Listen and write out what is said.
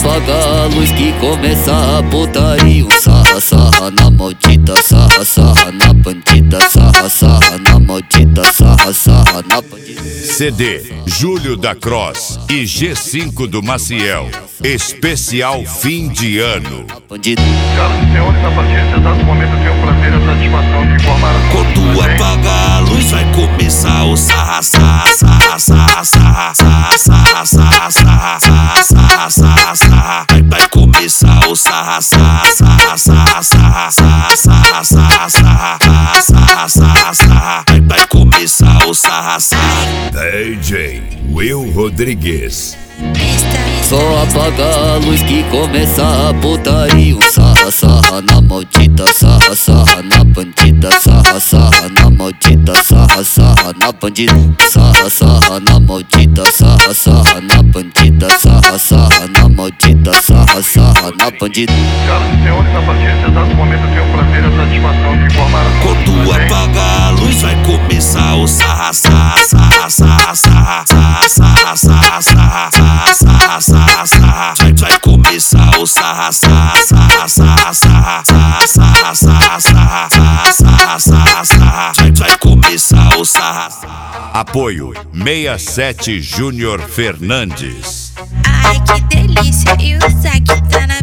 apaga a luz que começa a putaria. Sarra, sarra na maldita, sarra, sarra na bandida. Sarra, sarra na maldita, sarra, sarra na bandida. CD Júlio da Cross e G5 do Maciel. Especial fim de ano. Senhoras e senhores, a partir desse exato momento eu tenho o prazer e a satisfação de informar a quando apagar a luz vai começar o sarra, sarra, sarra, sarra, sarra, sarra, sarra, sarra, sarra, sarra, sarra, sarra. Vai começar o sarra, sarra, sarra, sarra, sarra, sarra, sarra, sarra, sarra, sarra, sarra, sarra. Vai começar o sarra, sarra. DJ Will Rodrigues. Só apaga a luz que começa a putaria. Sarra, sarra na maldita, sarra, sarra na bandida. Sarra, sarra na maldita, sarra, sarra na bandida. Sarra, sarra na maldita, sarra, sarra na bandida. Sarra, sarra na maldita, sarra, sarra na bandida. Senhoras e senhores, a partir desse exato momento eu tenho o prazer e a satisfação de informar a quando apagar a luz vai começar o sarra, sarra, sarra, sarra, sarra, sarra, sarra, sarra, sarra, sarra, sarra, sarra. Vai começar o sarra, sarra, sarra, sarra, sarra, sarra, sarra, sarra, sarra, sarra, sarra, sarra. Vai começar o sarra. Apoio 67 Júnior Fernandes. Ai, que delícia, e o saque tá na